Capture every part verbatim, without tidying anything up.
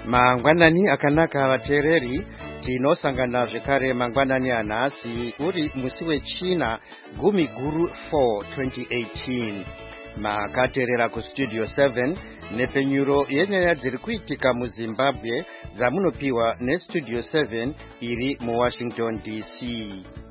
Mangwanani akanaka vateereri, tinosangana zvekare mangwanani anhasi uri musi wechina gumi guru four twenty eighteen. Makateerera kustudio seven nepenyuro yenyaya dziri kuitika muZimbabwe dzamunopiwa nestudio seven iri muWashington D C.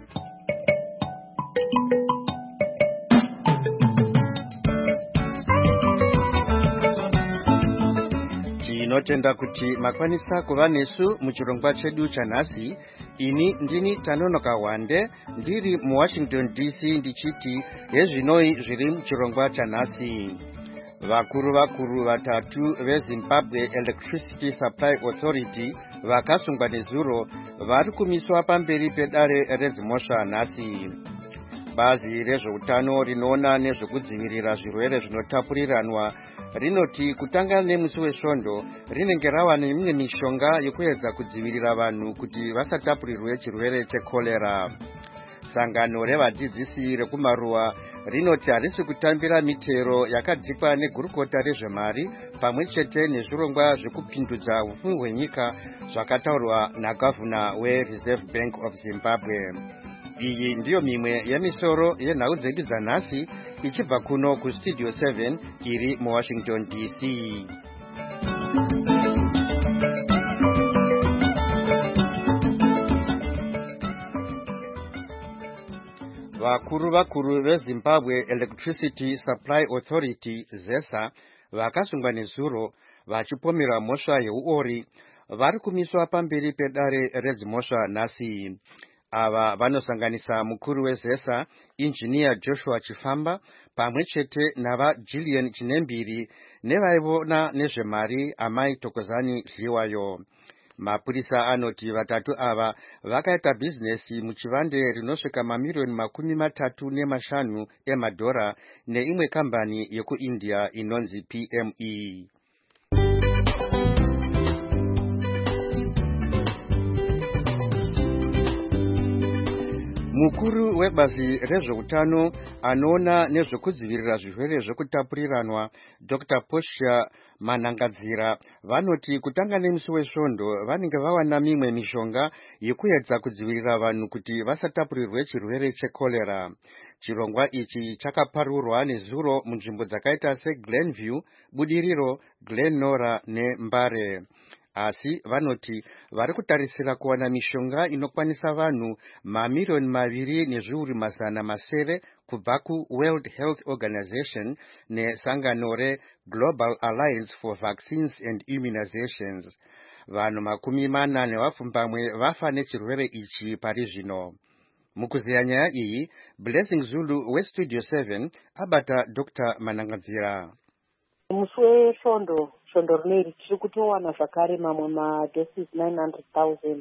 Tinotenda kuti makwanisa kuva nesu muchirongwa chedu chanhasi. Ini ndini Tanonoka Wande ndiri muWashington D C ndichiti hezvinoi zviri muchirongwa chanhasi. Vakuru vakuru vatatu veZimbabwe Electricity Supply Authority vakasungwa nezuro vari kumiswa pamberi pedare redzimhosva nhasi. Bazi rezveutano rinoona nezvekudzivirira zvirwere zvinotapuriranwa rinoti kutanga nemusi wesvondo rinenge rava neimwe mishonga yekuedza kudzivirira vanhu kuti vasatapurirwe chirwere chekorera. Sangano revadzidzisi rekumaruwa rinoti harisi kutambira mitero yakadzikwa negurukota rezvemari pamwe chete nezvirongwa zvekupindudza upfumi hwenyika zvakataurwa nagavhuna weReserve Bank of Zimbabwe. Iyi ndiyo mimwe yemisoro yenhau dzedu dzanhasi ichibva kuno kustudio seven iri muWashington D C. Vakuru vakuru veZimbabwe Electricity Supply Authority ZESA vakasungwa nezuro vachipomera mhosva yeuori vari kumiswa pamberi pedare redzimhosva nhasi. Ava vanosanganisa mukuru weZESA Injiniya Joshua Chifamba pamwe chete nava Gillian Chinembiri nevaiona nezvemari Amai Tokozani Zliwayo. Mapurisa anoti vatatu ava vakaita bhizinesi muchivande rinosvika mamiliyoni makumi matatu nemashanu emadhora neimwe kambani yekuIndia inonzi P M E. Mukuru webazi rezveutano anoona nezvekudzivirira zvirwere zvekutapuriranwa Doctor Portia Manangadzira vanoti kutanga nemusi wesvondo vanenge vawana mimwe mishonga yekuedza kudzivirira vanhu kuti vasatapurirwe chirwere chekorera. Chirongwa ichi chakaparurwa nezuro munzvimbo dzakaita seGlenview, Budiriro, Glenora neMbare. Asi vanoti vari kutarisira kuwana mishonga inokwanisa vanhu mamiliyoni maviri nezviuru mazana masere kubva kuWorld Health Organization nesangano reGlobal Alliance for Vaccines and Immunizations. Vanhu makumi mana nevapfumbamwe vafa nechirwere ichi pari zvino. Mukuziya nyaya iyi, Blessing Zulu weStudio seven abata Doctor Manangadzira. Musi wesvondo svondo rineri tiri kutowana zvakare mamwe madoses nine hundred thousand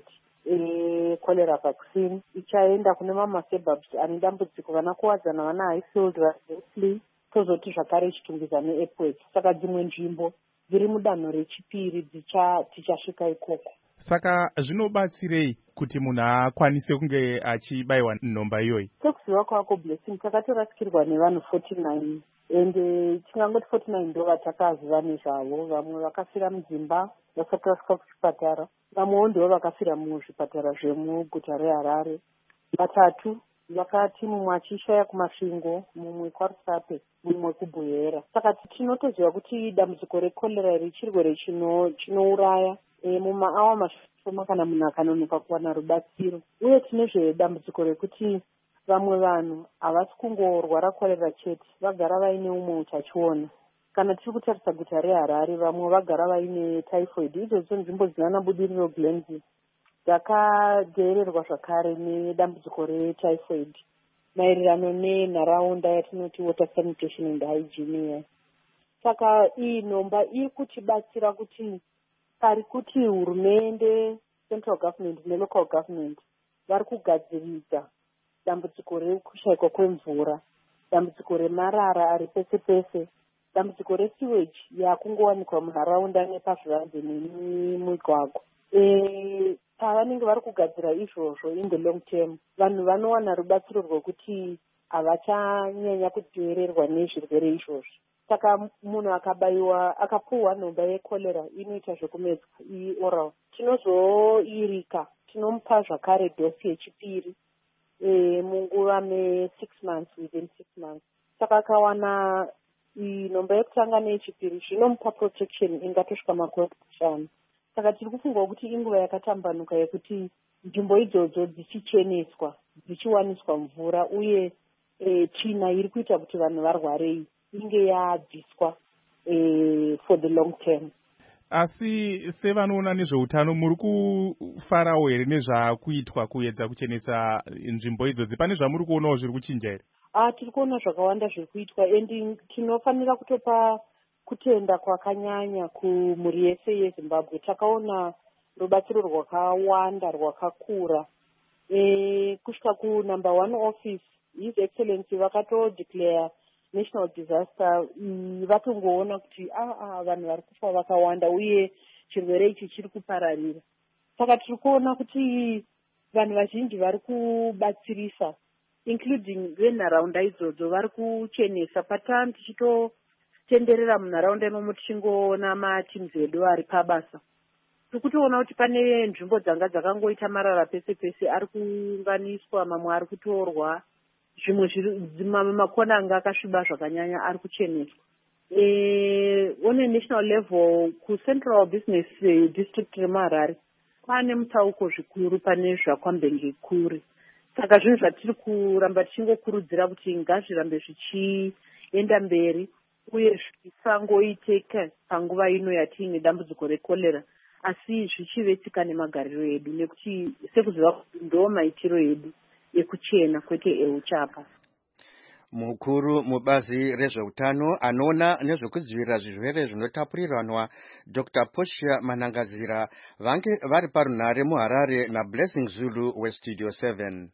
ekolera vaccine ichaenda kune mamasuburbs ane dambudziko vana kuwadzana vana Highfield vaZesley tozoti zvakare ichitungidza neEpworth. Saka dzimwe nzvimbo dziri mudanho rechipiri tichasvika ikoko. Saka zvinobatsirei kuti munhu akwanise kunge achibayiwa nhomba iyoyi? Sekuziva kwako Blessing, takatorasikirwa nevanhu forty-nine ende tingangoti forty-nine ndo vatakaziva nezvavo. Vamwe vakafira mudzimba vasati vasvika kuchipatara, vamwewo ndivo vakafira muzvipatara zvemuguta reHarare. Vatatu vakati mumwe achishaya kumasvingo, mumwe kwaRusape, mumwe kubuyera. Saka tinotoziva kuti dambudziko rekorera iri chirwere chinouraya e, mumaawa mashoma kana munhu akanonoka kuwana rubatsiro. Uye tinezve dambudziko rekuti vamwe vanhu havasi kungorwara korera chete, vagara vaine umwe utachiona. Kana tiri kutarisa guta reHarare, vamwe vagara vaine typhoid. Idzodzo nzvimbo dzinana Budiriro, Glenview dzakateererwa zvakare nedambudziko retyphoid maererano nenharaunda yatinoti water sanitation and hygiene. Saka iyi nhomba iri kutibatsira kuti pari kuti hurumende, central government nelocal government vari kugadziridza dambudziko rekushayikwa kwemvura, dambudziko remarara ari pese pese, dambudziko resewage yakungowanikwa munharaunda nepazvivanze nemimigwagwa. E, pavanenge vari kugadzira izvozvo in the long term, vanhu vanowana rubatsiro rwekuti havachanyanya kuteererwa nezvirwere izvozvo. saka munhu akabayiwa akapuwa nhomba yekorera inoita zvekumedzwa ioral, tinozoirika, tinomupa zvakare dosi yechipiri e, munguva me-six months within six months. Saka akawana nhomba yekutanga neyechipiri zvinomupa protection ingatosvika makore mashanu. Saka tiri kufunga kuti inguva yakatambanuka yekuti nzvimbo idzodzo dzichicheneswa, dzichiwaniswa mvura, uye e, tsvina iri kuita kuti vanhu varwarei inge yabviswa e, for the long term. Asi sevanoona nezveutano muri kufarawo here nezvakuitwa kuedza kuchenesa nzvimbo idzodzi? Pane zvamuri kuonawo zviri kuchinja here? Ah, tiri kuona zvakawanda zviri kuitwa, endi tinofanira kutopa kutenda kwakanyanya kumhuri yese yeZimbabwe. Takaona rubatsiro rwakawanda rwakakura e, kusvika kunumber one office His Excellency vakatodeclare national disaster. Vatongoona kuti ah, ah, vanhu vari kufa vakawanda uye chirwere ichi chiri kupararira. Saka tiri kuona kuti vanhu vazhinji vari kubatsirisa, including venharaunda idzodzo vari kuchenesa. Patani tichitotenderera munharaunda imomo tichingoona mateams edu ari pabasa, tiri kutoona kuti pane nzvimbo dzanga dzakangoita marara pese pese ari kuunganiswa, mamwe ari kutorwa, zvimwe makona anga akasviba zvakanyanya ari kucheneswa. E, one national level kuCentral Business District remuHarare pane mutsauko zvikuru pane zvakwambenge kuri. Saka zvinhu zvatiri kuramba tichingokurudzira kuti ngazvirambe zvichienda mberi uye zvisangoiteka panguva ino yatiine dambudziko rekorera, asi zvichivetsika nemagariro edu, nekuti sekuziva kuti ndo maitiro edu ekuchena kwete euchapa. Mukuru mubazi rezveutano anoona nezvekudzivirira zvirwere zvinotapurirwanwa Doctor Portia Manangazira vange vari parunhare muHarare naBlessing Zulu weStudio seven.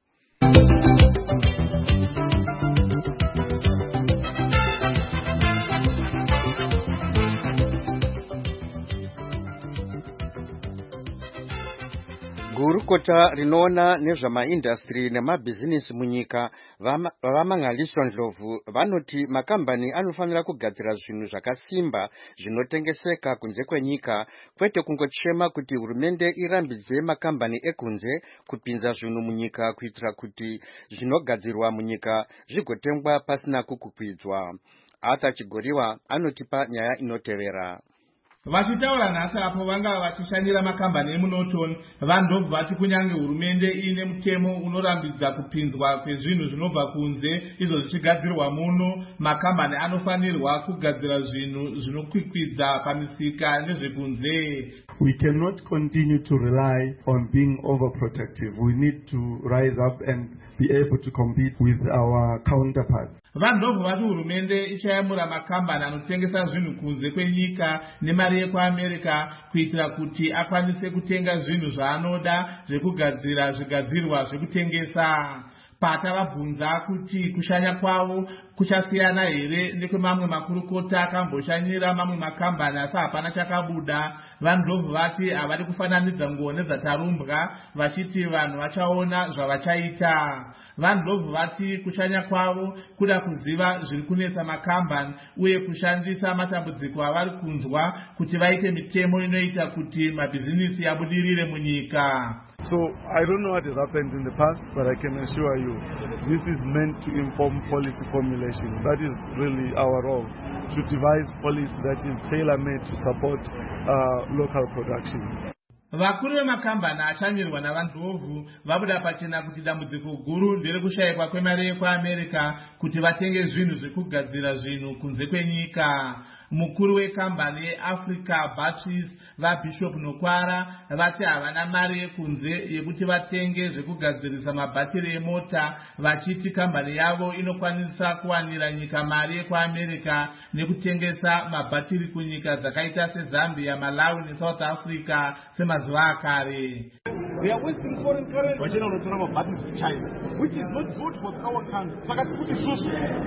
Gurukota rinoona nezvamaindastri nemabhizinisi munyika vamangaliswa Ndlovu vanoti makambani anofanira kugadzira zvinhu zvakasimba zvinotengeseka kunze kwenyika, kwete kungochema kuti hurumende irambidze makambani ekunze kupinza zvinhu munyika kuitira kuti zvinogadzirwa munyika zvigotengwa pasina kukwidzwa. Arthur Chigoriwa anotipa nyaya inotevera. Vachitaura nhasi apo vanga vachishanyira makambani emuNorton, vaNdlovu vati kunyange hurumende ine mutemo unorambidza kupinzwa kwezvinhu zvinobva kunze izvo zvichigadzirwa muno, makambani anofanirwa kugadzira zvinhu zvinokwikwidza pamisika nezvekunze. We cannot continue to rely on being overprotective. We need to rise up and be able to compete with our counterparts. VaNdlovu vati hurumende ichayamura makambani anotengesa zvinhu kunze kwenyika nemari yekuAmerica kuitira kuti akwanise kutenga zvinhu zvaanoda zvekugadzira zvigadzirwa zvekutengesa. Patavabvunza kuti kushanya kwavo kuchasiyana here nekwemamwe makurukota akamboshanyira mamwe makambani asi hapana chakabuda, vaNdlovu vati havari kufananidza nguo nezatarumbwa, vachiti vanhu vachaona zvavachaita. VaNdlovu vati kushanya kwavo kuda kuziva zviri kunetsa makambani uye kushandisa matambudziko avari kunzwa kuti vaite mitemo inoita kuti mabhizinisi yabudirire munyika. So I don't know what has happened in the past, but I can assure you this is meant to inform policy formulation. That is really our role, to devise policy that is tailor-made to support uh, local production. Vakuru vemakambani ashanyirwa navaNdlovu vabuda pachena kuti dambudziko guru nderekushayikwa kwemari yekuAmerica kuti vatenge zvinhu zvekugadzira zvinhu kunze kwenyika. Mukuru wekambani yeAfrica Batteries vaBishop Nokwara vati havana mari yekunze yekuti vatenge zvekugadzirisa mabhatiri emota, vachiti kambani yavo inokwanisa kuwanira nyika mari yekuAmerica nekutengesa mabhatiri kunyika dzakaita seZambia, Malawi neSouth Africa semazuva akare. They are wasting foreign currency. Wachina unotora mabhatiri kuChina, which is not good for our country. Saka kuti susu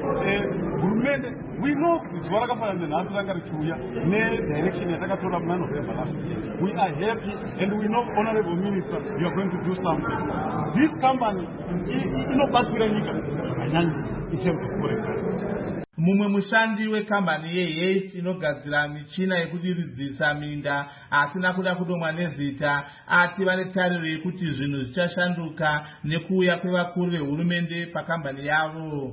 hurumende, we know zuva rakafanana nhasi ranga richiuya nedirection yatakatora muna November last year. We are happy and we know, Honorable Minister, you are going to do something. This company inobatsira nyika in terms of foreign currency. Mumwe mushandi wekambani yeHaste inogadzira michina yekudiridzisa minda asina kuda kudomwa nezita ati vane tariro yekuti zvinhu zvichashanduka nekuuya kwevakuru vehurumende pakambani yavo.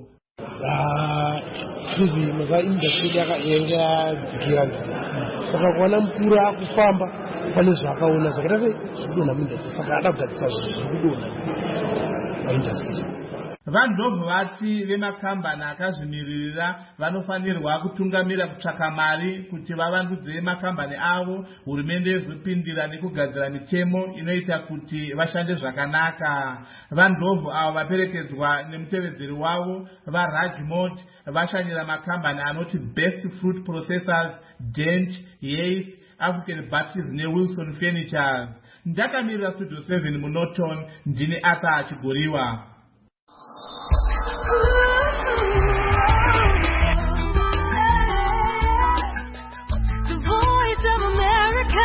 Zvinhu zvaindustry yakadzikira nditi saka kuona mukuru akufamba pane zvakaona zvakaita sezvikudonha muindustry saka ada kugadzisa zvikudonha paindustry. Vandobva vati vemakambani akazvimiririra vanofanirwa kutungamira kutsvaka mari kuti vavandudze makambani avo, hurumende yozopindira nekugadzira mitemo inoita kuti vashande zvakanaka. Vandobva avo vaperekedzwa nemutevedzeri wavo vaRajmod vashanyira makambani anoti Best Fruit Processors, Dent, Haste, African Batteries neWilson Furnitures. Ndakamirira Studio seven muNorton, ndini Arthur Achigoriwa. The Voice of America.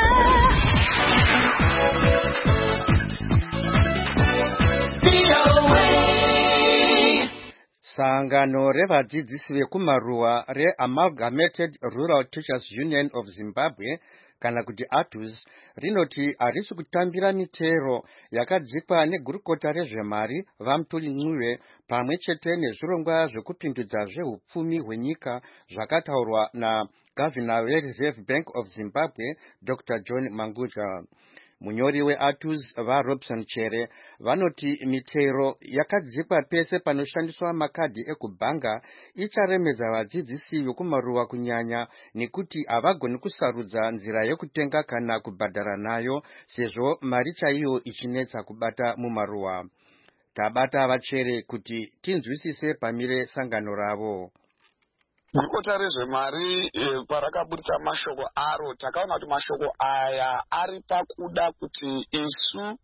Sangano revadzidzisi vekumaruwa reAmalgamated Rural Teachers Union of Zimbabwe kana kuti A T U Z rinoti harisi kutambira mitero yakadzikwa negurukota rezvemari vaMutuli Ncube pamwe chete nezvirongwa zvekupindudza zveupfumi hwenyika zvakataurwa naGavana weReserve Bank of Zimbabwe Doctor John Manguja. Munyori we-A T U Z vaRobson Chere vanoti mitero yakadzikwa pese panoshandiswa makadhi ekubhanga icharemedza vadzidzisi vekumaruwa kunyanya nekuti havagoni kusarudza nzira yekutenga kana kubhadhara nayo sezvo mari chaiyo ichinetsa kubata mumaruwa. Tabata vaChere kuti tinzwisise pamire sangano ravo. Gurukota rezvemari parakabudisa mashoko aro takaona kuti mashoko aya ari pakuda kuti isu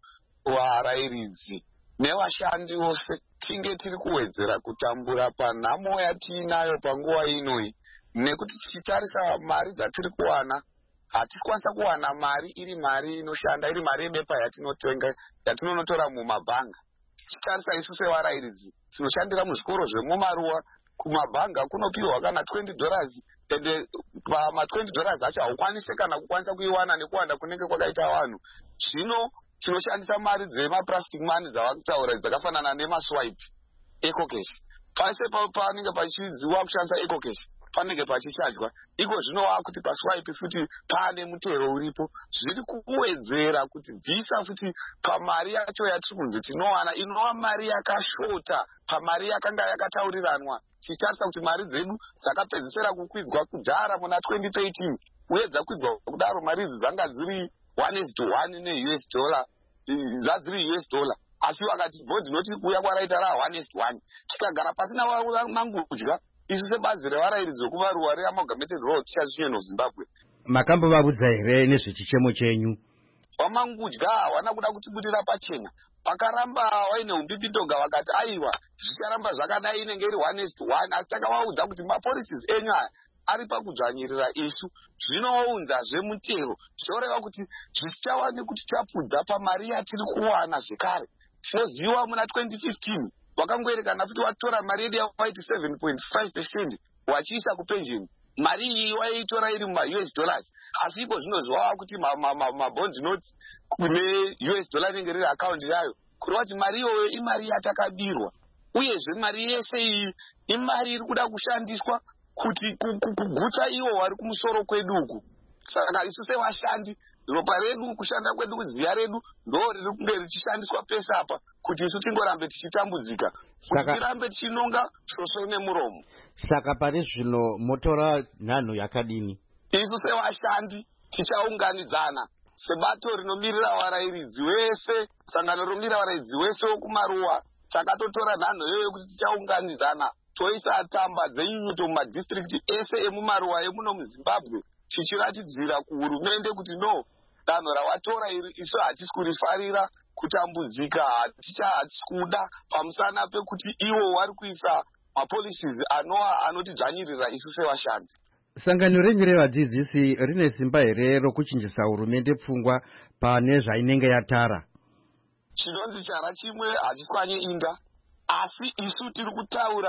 varairidzi nevashandi vose tinge tiri kuwedzera kutambura panhamo yatiinayo panguva inoi, nekuti tichitarisa mari dzatiri kuwana hatisi kwanisa kuwana mari iri mari inoshanda, iri mari yebepa yatinotenga yatinonotora mumabhanga. Tichitarisa isu sevarairidzi tinoshandira muzvikoro zvemumaruwa, kumabhanga kunopiwa kana twenty dollars ende pama twenty dollars acho haukwanise kana kukwanisa kuiwana nekuwanda kunenge kwakaita vanhu. Zvino tinoshandisa mari dzemaplastic money dzavakutaura dzakafanana nemaswipe ecocash. Pase panenge pachidziwa kushandisa ecocash panenge pachichajwa, iko zvinova kuti paswipe futi pane mutero uripo. Zviri kuwedzera kuti bvisa futi pamari yacho yatiri kunzi tinowana inova mari yakashota pamari yakanga yakatauriranwa. Tichitarisa kuti mari dzedu dzakapedzisira kukwidzwa kudhara muna twenty thirteen uye dzakwidzwa kudaro mari idzi dzanga dziri one is to one ne-U S dollar, dzadziri U S dollar, asi vakati bhodhi noti kuuya kwaraita ra one is to one. Tikagara pasina mangudya isu sebazi revarairidzi vekumaruwa reAmalgamated Rural Teachers Union of Zimbabwe. Makambovabudza here nezvechichemo chenyu? Vamangudya hawana kuda kutibudira pachena. Pakaramba waine umpipindoga vakati aiwa zvicharamba zvakadai inenge iri one is to one, asi takavaudza kuti mapolicies enyu aya ari pakudzvanyirira isu. Zvinounzazve mutero zvoreva kuti zvichava nekuti tapudza pamari yatiri kuwana zvekare. Tinoziva muna twenty fifteen wakangoerekana futi watora mari yedu yawaiti seven point five percent wachiisa kupension. Mari iyi waitora iri muma-U S dollars, asi iko zvinoziva kuti mabond notes kune U S dollar inenge riri akaunti yayo, kureva kuti mari iyoyo imari yatakabirwa. Uyezve mari yese iyi imari iri kuda kushandiswa kuti kugutsa iwo vari kumusoro kwedu uku. Saka isu sevashandi ropa redu kushanda kwedu kuziya redu ndo riri kunge richishandiswa pesa apa kuti isu tingorambe tichitambudzika, kuti tirambe tichinonga svosvo nemuromo. Saka pari zvino motora nhanho yakadini? Isu sevashandi tichaunganidzana sebato rinomirira varairidzi wese, sangano rinomirira varairidzi wese wokumaruwa. Takatotora nhanho iyoyo kuti tichaunganidzana toisa tamba dzenyunyuto mumadistrikti ese emumaruwa emuno muZimbabwe, tichiratidzira kuhurumende kuti no, danho rawatora iri isu hatisi kurifarira kutambudzika, hatisi kuda pamusana pekuti iwo vari kuisa mapolicies anova anotidzvanyirira isu sevashandi. Sangano renyu revadzidzisi rine simba here rokuchinjisa hurumende pfungwa pane zvainenge yatara? Chinonzi chara chimwe hachiswanye inda, asi isu tiri kutaura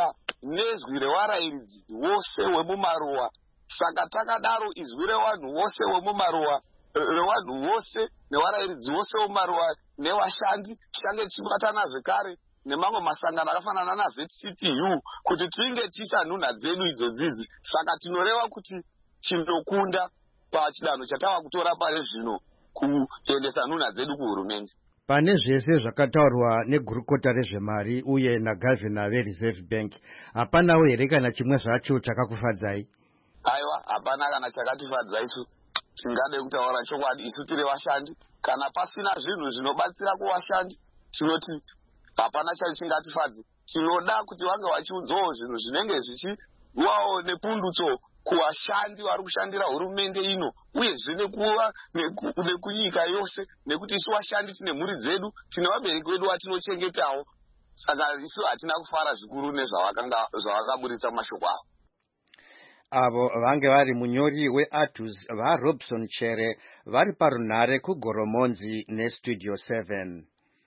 nezwi rewarairidzi wose wemumaruwa. Saka takadaro izwi revanhu vose wemumaruwa revanhu vose newarairidzi wose wemumaruwa nevashandi tichange tichibatana zvekare nemamwe masangano akafanana naZ C T U kuti tinge tiisa nhunha dzedu idzodzidzi. Saka tinoreva kuti tinokunda pachidanho chatava kutora pari zvino kuendesa nhunha dzedu kuhurumende. Pane zvese zvakataurwa negurukota rezvemari uye nagavhina veReserve Bank, hapanawo here kana chimwe zvacho chakakufadzai? Aiwa, hapana kana chakatifadza isu. Tingade kutaura chokwadi, isu tiri vashandi. Kana pasina zvinhu zvinobatsira kuvashandi, tinoti hapana chachingatifadze. Tinoda kuti vange vachiudzawo zvinhu zvinenge zvichiwawo nepundutso kuvashandi vari kushandira hurumende ino, uyezve nekuva nekunyika yose, nekuti isu vashandi tine mhuri dzedu, tine vabereki vedu vatinochengetawo. Saka isu hatina kufara zvikuru nezvavakaburitsa mashoko avo. Avo vange vari munyori weAtus vaRobson Chere vari parunhare kuGoromonzi neStudio seven.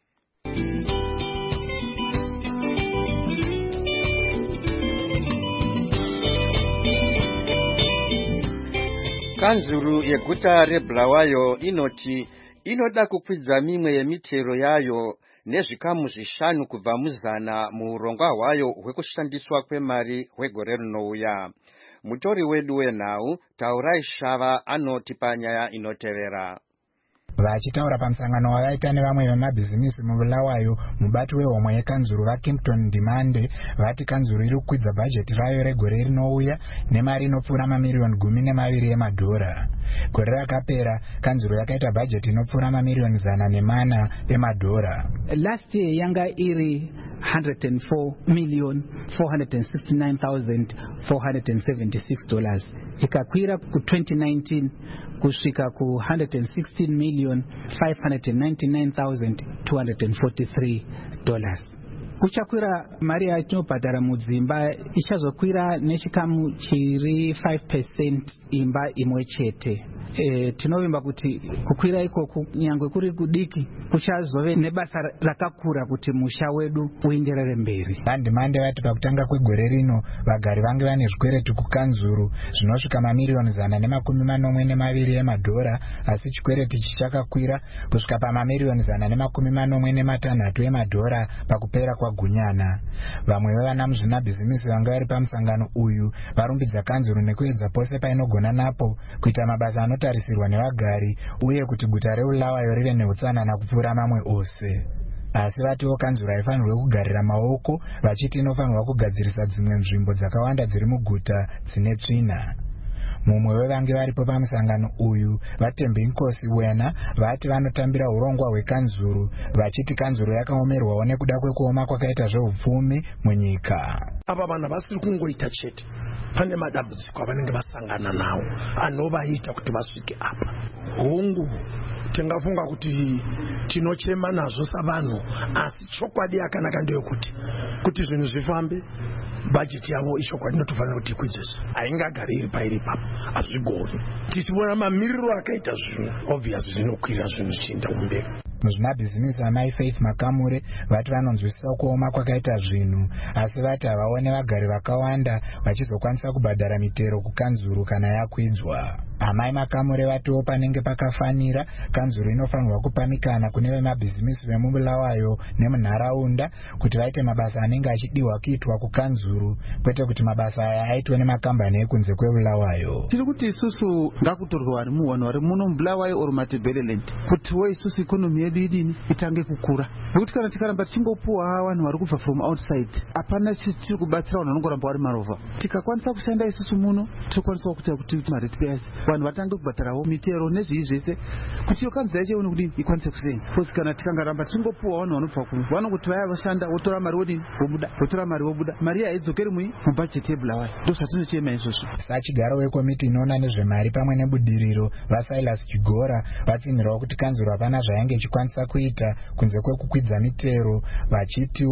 Kanzuru yeguta reBulawayo inoti inoda kukwidza mimwe yemitero yayo nezvikamu zvishanu kubva muzana muurongwa hwayo hwekushandiswa kwemari hwegore rinouya. Mutori wedu wenhau Taurai Shava anotipa nyaya inotevera. Vachitaura pamusangano wavaita nevamwe vemabhizimisi muBulawayo, mubati wehomwe yekanzuru vaKimpton Ndimande vati kanzuru iri kukwidza bhajeti rayo regore rinouya nemari inopfuura mamiriyoni gumi nemaviri emadhora. Gore rakapera kanzuru yakaita bhajeti inopfuura mamiriyoni zana nemana emadhora. Last year yanga iri one hundred four million four hundred sixty-nine thousand four hundred seventy-six dollars. Ikakwira ku twenty nineteen kusvika ku one hundred sixteen million five hundred ninety-nine thousand two hundred forty-three dollars. Kuchakwira mari yatinobhadhara mudzimba ichazokwira nechikamu chiri five percent imba imwe chete. E, tinovimba kuti kukwira ikoku nyangwe kuri kudiki kuchazove nebasa rakakura kuti musha wedu uenderere mberi. Ndimande vati pakutanga kwegore rino vagari vange vane zvikwereti kukanzuru zvinosvika mamiriyoni zana nemakumi manomwe nemaviri emadhora, asi chikwereti chichakakwira kusvika pamamiriyoni zana nemakumi manomwe nematanhatu emadhora pakupera kwagunyana. Vamwe vevana muzvinabhizimisi vanga vari pamusangano uyu varumbidza kanzuru nekuedza pose painogona napo kuita mabasa anotarisirwa nevagari uye kuti guta reBulawayo rive neutsanana kupfuura mamwe ose. Asi vatiwo kanzuru haifanirwe kugarira maoko, vachiti inofanirwa kugadzirisa dzimwe nzvimbo dzakawanda dziri muguta dzine tsvina. Mumwe wevange varipo pamusangano uyu vaTembi Nkosi Wena vati vanotambira urongwa hwekanzuru, vachiti kanzuru yakaomerwawo nekuda kwekuoma kwakaita zveupfumi munyika. Ava vanhu vasiri kungoita chete, pane madambudziko avanenge vasangana nawo anovaita kuti vasvike apa. Hongu tingafunga kuti tinochema nazvo savanhu, asi chokwadi yakanaka ndeyekuti kuti zvinhu zvifambe bajeti yavo ichokwadi inotofanira kuti ikwidzeswe, haingagari iri pairi ipapo, hazvigoni. Tichiona mamiriro akaita zvinhu obviously zvinokwira zvinhu zvichienda kumberi. Muzvinabhizimisi amai Faith Makamure vati vanonzwisisa kuoma kwakaita zvinhu, asi vati havaone vagari vakawanda vachizokwanisa kubhadhara mitero kukanzuru kana yakwidzwa. Amai Makamure vatiwo panenge pakafanira kanzuru inofanirwa kupamikana kune vemabhizimisi vemuBulawayo nemunharaunda kuti vaite mabasa anenge achidiwa kuitwa kukanzuru, kwete kuti mabasa aya aitwe nemakambani ekunze kweBulawayo. Tiri kuti isusu ngakutorwe vari muwanhu vari muno muBulawayo or Matabeleland kutiwo isusu ikonomi yedu idini itange kukura, nekuti kana tikaramba tichingopuwa vanhu vari kubva from outside hapana tiri kubatsira vanhu vanongoramba vari marova. Tikakwanisa kushanda isusu muno tokwanisa kuita kuti maratepayers vanhu vatange kubhadharawo mitero nezvii zvese kuti iyo kanzuru yacho ione kuti ikwanise kusenza. Kosi kana tikangaramba tichingopuwa vanhu vanobva kumwe vanongoti vaya vashanda votora mari wodini vobuda, votora mari vobuda, mari haidzokeri mui mubhajeti yeBulawayo. Ndozvatinochema izvozvo. Sachigaro wekomiti inoona nezvemari pamwe nebudiriro vaSilas Chigora vatsinhirawo kuti kanzuru hapana zvayange ichikwanisa kuita kunze kwekukwidza mitero, vachitiwo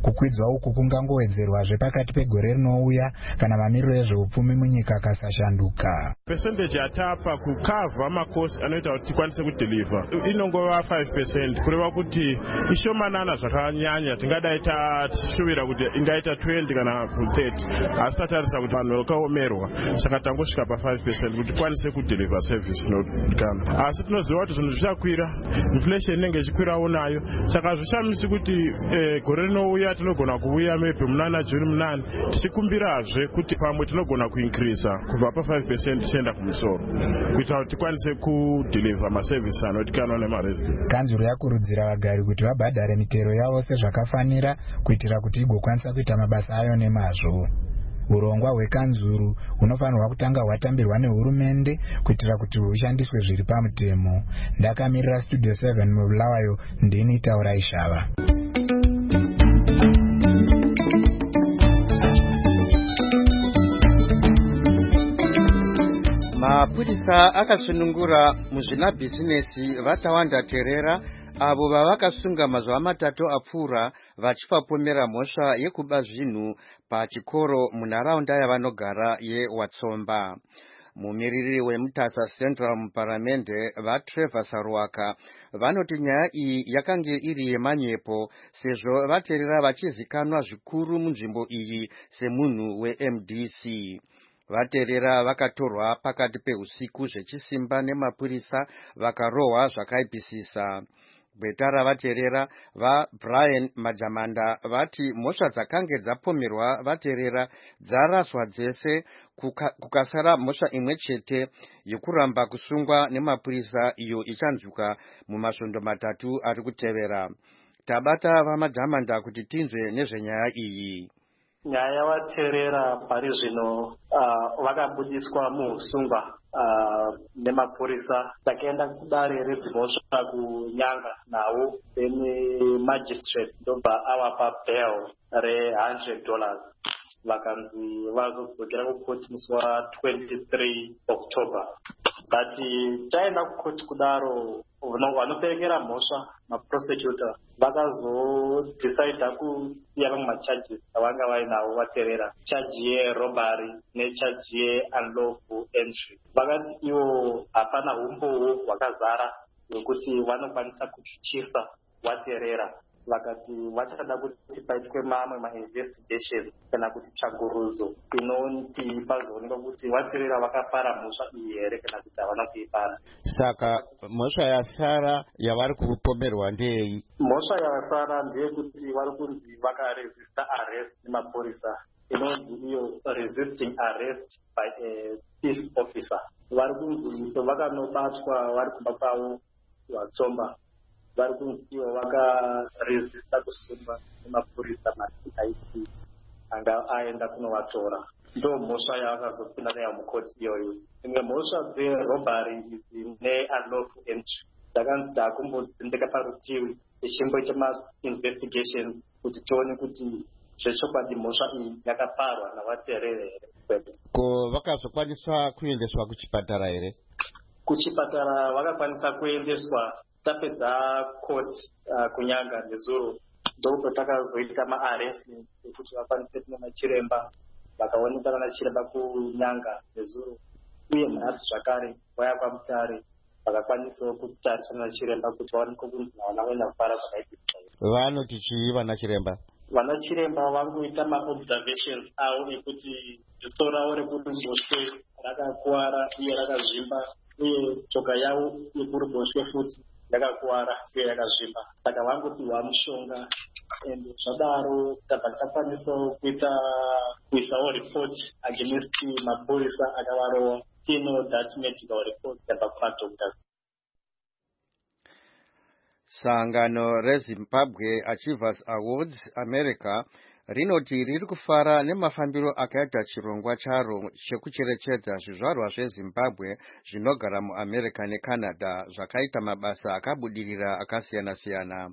Kukwidzwa uku kungangowedzerwazve pakati pegore rinouya kana mamiriro ezveupfumi munyika akasashanduka. Percentage yatapa kukavha makosi anoita kuti tikwanise kudeliver inongova five percent kureva kuti ishomanana zvakanyanya. Tingadai tashuvira kuti ingaita twenty kana thirty asi tatarisa kuti vanhu vakaomerwa saka tangosvika pa five percent kuti tikwanise kudeliver service inodikanwa. Asi tinoziva kuti zvinhu zvichakwira, inflation inenge ichikwirawo nayo, saka zvishamisi kuti eh, gore rinouya tinogona kuuya maybe munana June munane tichikumbirazve kuti pamwe tinogona kuincrease kubva pa five percent tichienda kumusoro kuitira kuti tikwanise kudeliver maservices anodikanwa nemaresident. Kanzuro yakurudzira vagari kuti vabhadhare mitero yavo sezvakafanira kuitira kuti igokwanisa kuita mabasa ayo nemazvo. Urongwa hwekanzuru hunofanirwa kutanga hwatambirwa nehurumende kuitira kuti hushandiswe zviri pamutemo. Ndakamirira Studio seven mubulawayo, ndini Taura Ishava. Mapurisa akasunungura muzvina bhizinesi vatawanda terera avo vavakasunga mazuva matatu apfuura vachipapomera mhosva yekuba zvinhu pachikoro munharaunda yavanogara yeWatsomba. Mumiriri weMutasa Central muparamende vaTrevor Saruwaka vanoti nyaya iyi yakange iri yemanyepo sezvo vaterera vachizikanwa zvikuru munzvimbo iyi semunhu weM D C. Vaterera vakatorwa pakati peusiku zvechisimba nemapurisa vakarohwa zvakaipisisa. Gwetara vaterera vaBrian Majamanda vati mhosva dzakange dzapomerwa vaterera dzaraswa dzese kuka, kukasara mhosva imwe chete yokuramba kusungwa nemapurisa iyo ichanzwika mumasvondo matatu ari kutevera. Tabata vaMajamanda kuti tinzwe nezvenyaya iyi. Nyaya yavaterera pari zvino uh, vakabudiswa muusungwa uh, nemapurisa takaenda kudare redzimhosva kunyanga nawo then magistrate ndobva avapa bail re one hundred dollars vakanzi vazodzokera kukoti musi wa twenty-three October. But taenda kukoti kudaro vanoperekera mhosva maprosecutor vakazodecida kusiya vamwe macharges avanga vainawo vaterera, charge yerobbery necharge yeunlawful entry. Vakati ivo hapana umbowo hwakazara hwekuti vanokwanisa kuchuchisa vaterera. Vakati vachada kuti paitwe mamwe mainvestigation kana kuti tsvagurudzo inoti pazoonekwa kuti vaterera vakapara mhosva iyi here kana kuti havana kuipara. Saka mhosva yasara yavari kupomerwa ndeyei? Mhosva yasara ndeyekuti vari kunzi vakaresista arrest nemapurisa inonzi iyo resisting arrest by a peace officer. Vari kunzi vakanobatwa vari kumba kwavo Watsomba vari kunzi ivo vakaresista kusungwa nemapurisa masiaiti anga aenda kunovatora. Ndo mhosva yavakazopinda nayo mukoti iyoyo. Imwe mhosva dzerobbery idzi neunlawful entry dzakanzi dzakumbodzindeka parutivi pechimbo chemainvestigation kuti tione kuti zvechokwadi mhosva iyi yakaparwa navaterere here. Ko vakazokwanisa kuendeswa kuchipatara here? Kuchipatara vakakwanisa kuendeswa tapedza court uh, kunyanga nezuro ndoko takazoita maarrestment ekuti vakwanise kuona chiremba vakaonekwa kana chiremba kunyanga nezuro uye nhasi zvakare vaya kwaMutare vakakwanisawo kutariswa nachiremba kuti vaonekwe kunzi havana kuenda kupara zvakaipisisa. Vanoti chii vana chiremba? Vana chiremba vangoita maobservations avo ekuti dziso ravo rekuruboshwe rakakuwara uye rakazvimba uye tsoka yavo yekuruboshwe futi yakakuwara uye yakazvimba, saka vangopiwa mushonga ende zvadaro tabva takwanisawo kuita kuisawo report against mapurisa akavarowa tiino that medical report yabva kumadoctors. Sangano reZimbabwe Achievers Awards America rinoti riri kufara nemafambiro akaita chirongwa charo chekucherechedza zvizvarwa zveZimbabwe zvinogara muAmerica neCanada zvakaita mabasa akabudirira akasiyana siyana.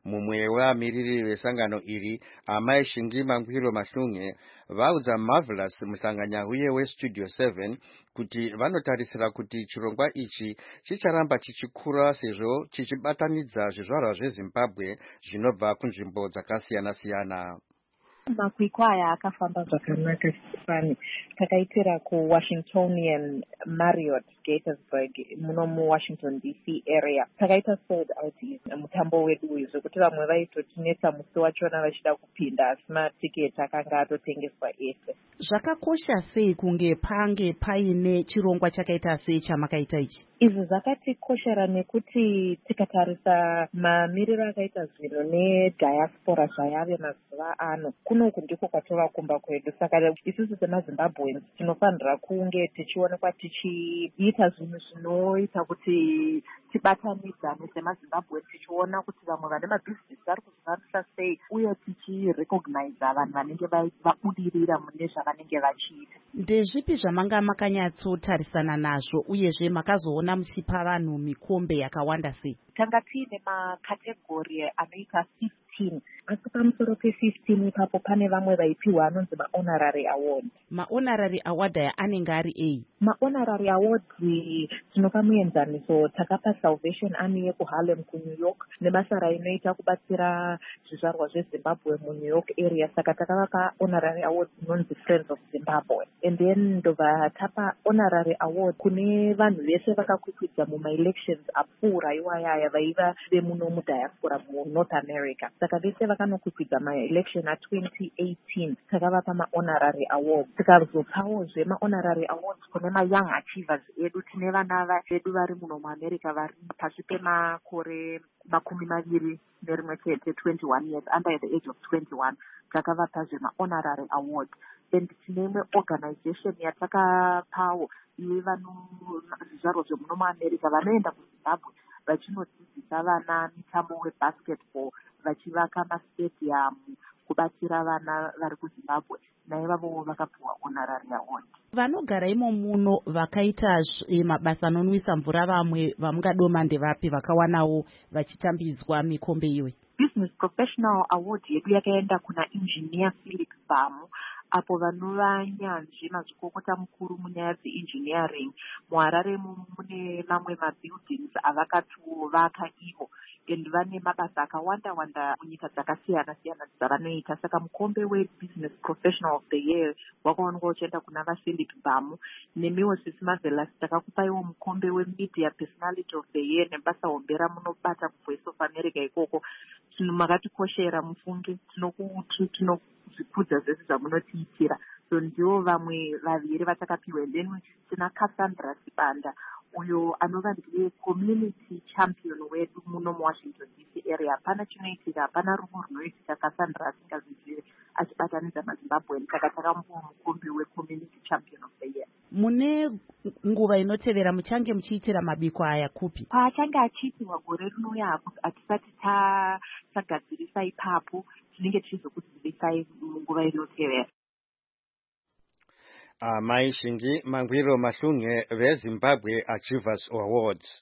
mumwe wamiriri vesangano iri Amai Shingi Mangwiro Masunge vaudza Marvelous musanganyahuye westudio seven kuti vanotarisira kuti chirongwa ichi chicharamba chichikura sezvo chichibatanidza zvizvarwa zveZimbabwe zvinobva kunzvimbo dzakasiyana-siyana. Makwikwa aya akafamba zvakanaka sani takaitira ku Washingtonian Marriott Gaithersburg muno mu Washington D C area takaita sold out mutambo wedu uyu zvekuti vamwe vaitotinetsa musi wachona vachida kupinda asi matiketi akanga atotengeswa ese. Zvakakosha sei kunge pange paine chirongwa chakaita sei chamakaita ichi? Izvi zvakatikoshera nekuti tikatarisa mamiriro akaita zvinhu nediaspora zvayave mazuva ano kunoku ndiko kwatovakumba kwedu saka isusu semaZimbabweans tinofanira kunge tichionekwa tichiita zvinhu zvinoita kuti tibatanidzane semaZimbabweans tichiona kuti vamwe vane mabhizinesi vari kuzivamisa sei uye tichirecogniza vanhu vanenge vabudirira mune zvavanenge vachiita. Ndezvipi zvamanga makanyatsotarisana nazvo uyezve makazoona muchipa vanhu mikombe yakawanda sei? Tanga tiine makategori anoita fifteen asi pamusoro pe-fifteen ipapo pane vamwe vaipiwa anonzi mahonorary award. Mahonorary award aya anenge ari ei? Mahonorary award tinopa muenzaniso takapa Salvation Army yekuHarlem kuNew York nebasa rainoita kubatsira zvizvarwa zveZimbabwe muNew York area saka takavapa honorary award inonzi Friends of Zimbabwe. And then ndobva tapa honorary award kune vanhu vese vakakwikwidza mumaelections apfuura iwayaya vaiva vemuno mudiaspora muNorth America saka vese vakanokwikwidza maelection a twenty eighteen takavapa mahonorary awards. Tikazopawozve mahonorary awards kune mayoung achievers edu tine vana vedu vari muno muAmerica vari pasi pemakore makumi maviri nerimwe chete twenty-one years under the age of twenty-one takavapazve mahonorary award. And tine imwe organization yatakapawo ive vano zvizvarwa zvemuno muAmerica vanoenda kuZimbabwe vachinodzidzisa vana mitambo webasketball vachivaka mastadium kubatsira vana vari kuZimbabwe naivavo vakapiwa honorary award. Vanogara imo muno vakaita mabasa anonwisa mvura vamwe vamungadoma ndevapi vakawanawo vachitambidzwa mikombe iwe? Business Professional Award yedu yakaenda kuna Engineer Philip Bamu apo vanova nyanzvi mazvikokota mukuru munyaya dzeengineering muHarare mune mamwe mabuildings avakatovaka ivo and vane mabasa akawanda wanda munyika dzakasiyana-siyana dzavanoita saka mukombe weBusiness Professional of the Year wakaonekwa uchienda kuna vaPhilip Bamu. Nemiwo sisi Marvelous takakupaiwo mukombe weMedia Personality of the Year nebasa hombe ramunobata kuVoice of America ikoko. Makatikoshera mufunge tinozvikudza zvese zvamunotiitira. So ndivo vamwe vaviri vatakapiwa. And then tina Cassandra Sibanda uyo anova ndiye community champion wedu muno muWashington D C area. Hapana chinoitika, hapana rumo runoitika Cassandra asingazvizive achibatanidza maZimbabwe saka takamupa mukombe wecommunity champion of the year. Mune nguva inotevera muchange muchiitira mabiko aya kupi? Paachange achiitirwa gore rinouya hatisati tagadzirisa ipapo tinenge tichizokuzivisai munguva inotevera. Amai Shingi Mangwiro Masunge veZimbabwe Achievers Awards.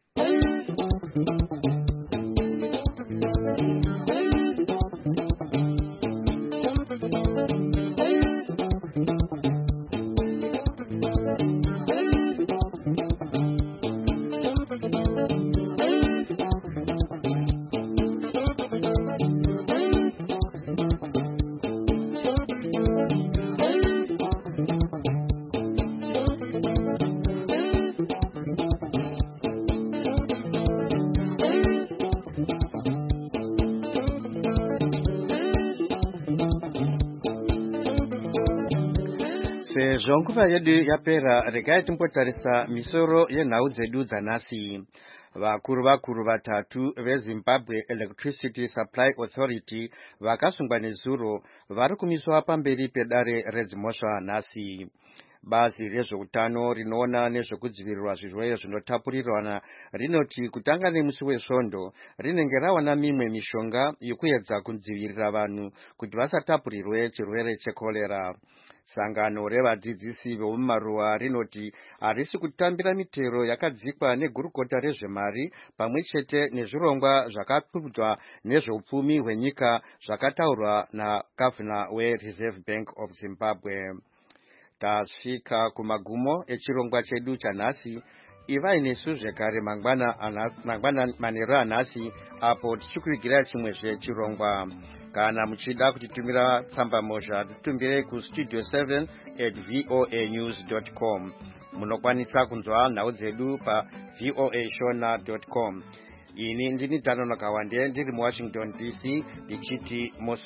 Sezvo nguva yedu yapera regai timbotarisa misoro yenhau dzedu dzanhasi. Vakuru vakuru vatatu veZimbabwe Electricity Supply Authority vakasungwa nezuro vari kumiswa pamberi pedare redzimhosva nhasi. Bazi rezveutano rinoona nezvekudzivirirwa zvirwere zvinotapurirwana rinoti kutanga nemusi wesvondo rinenge rawana mimwe mishonga yekuedza kudzivirira vanhu kuti vasatapurirwe chirwere chekorera. Sangano revadzidzisi vemumaruwa rinoti harisi kutambira mitero yakadzikwa negurukota rezvemari pamwe chete nezvirongwa zvakakudzwa nezveupfumi hwenyika zvakataurwa nagavhana weReserve Bank of Zimbabwe. Tasvika kumagumo echirongwa chedu chanhasi. Ivai nesu zvekare mangwana manheru anhasi apo tichikuigirai chimwezve chirongwa. Kana muchida kutitumira tsamba mozha titumbirei ku studio seven at voa news dot com. Munokwanisa kunzwa nhau dzedu pa voa shona dot com. Ini ndini Tanonoka Wande ndiri muWashington D C ndichiti